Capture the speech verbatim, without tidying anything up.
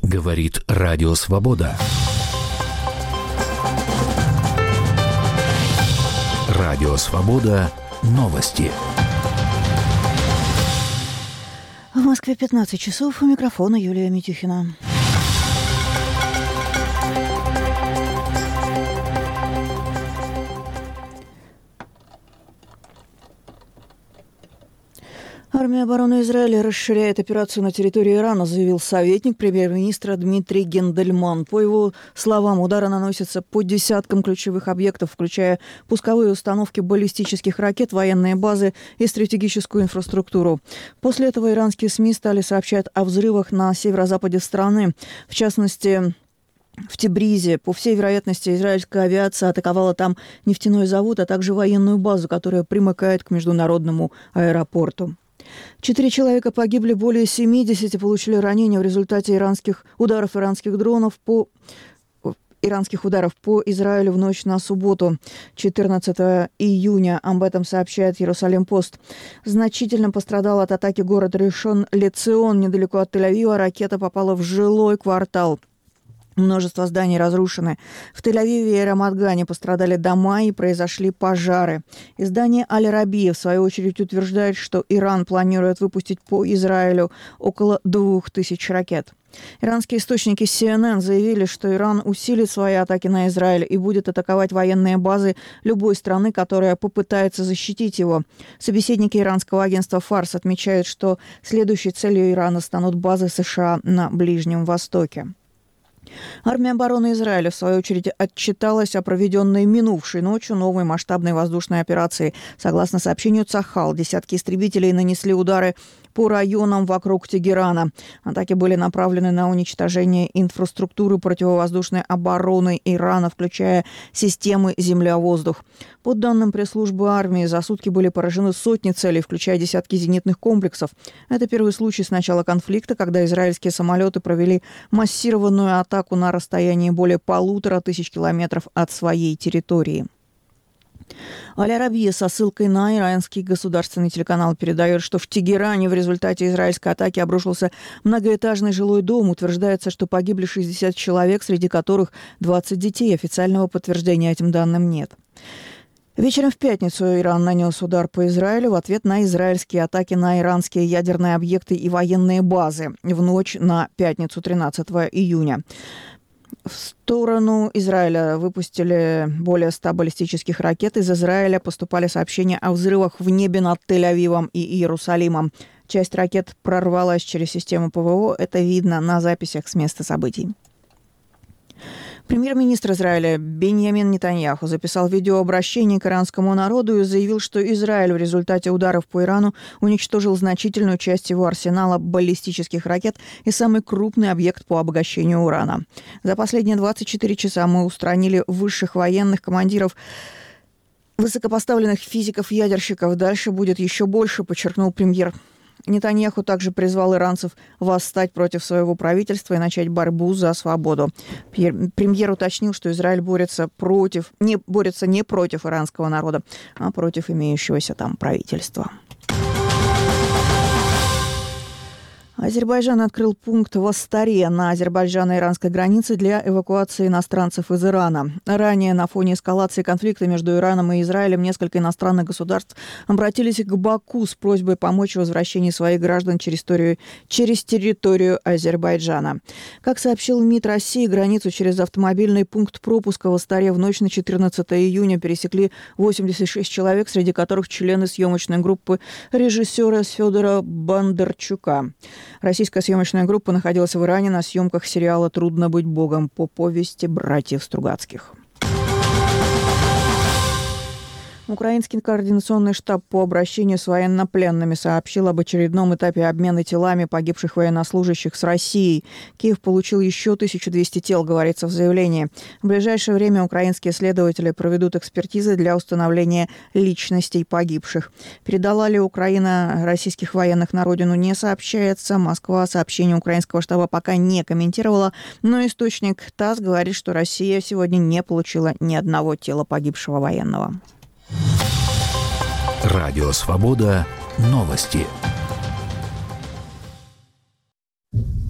Говорит Радио Свобода. Радио Свобода. Новости. В Москве пятнадцать часов. У микрофона Юлия Митюхина. Армия обороны Израиля расширяет операцию на территории Ирана, заявил советник премьер-министра Дмитрий Гендельман. По его словам, удары наносятся по десяткам ключевых объектов, включая пусковые установки баллистических ракет, военные базы и стратегическую инфраструктуру. После этого иранские СМИ стали сообщать о взрывах на северо-западе страны. В частности, в Тибризе. По всей вероятности, израильская авиация атаковала там нефтяной завод, а также военную базу, которая примыкает к международному аэропорту. Четыре человека погибли, более семидесяти получили ранения в результате иранских ударов иранских дронов по иранских ударов по Израилю в ночь на субботу, четырнадцатого июня. Об этом сообщает Иерусалим-Пост. Значительно пострадал от атаки город Ришон Лецион, недалеко от Тель-Авива. Ракета попала в жилой квартал. Множество зданий разрушены. В Тель-Авиве и Рамат-Гане пострадали дома и произошли пожары. Издание Аль-Арабия, в свою очередь, утверждает, что Иран планирует выпустить по Израилю около двух тысяч ракет. Иранские источники си эн эн заявили, что Иран усилит свои атаки на Израиль и будет атаковать военные базы любой страны, которая попытается защитить его. Собеседники иранского агентства «Фарс» отмечают, что следующей целью Ирана станут базы США на Ближнем Востоке. Армия обороны Израиля, в свою очередь, отчиталась о проведенной минувшей ночью новой масштабной воздушной операции. Согласно сообщению Цахал, десятки истребителей нанесли удары по районам вокруг Тегерана. Атаки были направлены на уничтожение инфраструктуры противовоздушной обороны Ирана, включая системы земля-воздух. По данным пресс-службы армии, за сутки были поражены сотни целей, включая десятки зенитных комплексов. Это первый случай с начала конфликта, когда израильские самолеты провели массированную атаку на расстоянии более полутора тысяч километров от своей территории. Аль-Арабия со ссылкой на иранский государственный телеканал передает, что в Тегеране в результате израильской атаки обрушился многоэтажный жилой дом. Утверждается, что погибли шестьдесят человек, среди которых двадцать детей. Официального подтверждения этим данным нет. Вечером в пятницу Иран нанес удар по Израилю в ответ на израильские атаки на иранские ядерные объекты и военные базы в ночь на пятницу тринадцатого июня. В сторону Израиля выпустили более ста баллистических ракет. Из Израиля поступали сообщения о взрывах в небе над Тель-Авивом и Иерусалимом. Часть ракет прорвалась через систему ПВО. Это видно на записях с места событий. Премьер-министр Израиля Биньямин Нетаньяху записал видеообращение к иранскому народу и заявил, что Израиль в результате ударов по Ирану уничтожил значительную часть его арсенала баллистических ракет и самый крупный объект по обогащению урана. За последние двадцать четыре часа мы устранили высших военных командиров, высокопоставленных физиков-ядерщиков. Дальше будет еще больше, подчеркнул премьер. Нетаньяху также призвал иранцев восстать против своего правительства и начать борьбу за свободу. Премьер уточнил, что Израиль борется, против, не, борется не против иранского народа, а против имеющегося там правительства. Азербайджан открыл пункт в Астаре на азербайджано-иранской границе для эвакуации иностранцев из Ирана. Ранее на фоне эскалации конфликта между Ираном и Израилем несколько иностранных государств обратились к Баку с просьбой помочь в возвращении своих граждан через территорию, через территорию Азербайджана. Как сообщил МИД России, границу через автомобильный пункт пропуска в Астаре в ночь на четырнадцатое июня пересекли восемьдесят шесть человек, среди которых члены съемочной группы режиссера Федора Бондарчука. Российская съемочная группа находилась в Иране на съемках сериала «Трудно быть богом» по повести братьев Стругацких. Украинский координационный штаб по обращению с военнопленными сообщил об очередном этапе обмена телами погибших военнослужащих с Россией. Киев получил еще тысячу двести тел, говорится в заявлении. В ближайшее время украинские следователи проведут экспертизы для установления личностей погибших. Передала ли Украина российских военных на родину, не сообщается. Москва сообщение украинского штаба пока не комментировала, но источник ТАСС говорит, что Россия сегодня не получила ни одного тела погибшего военного. Радио Свобода. Новости.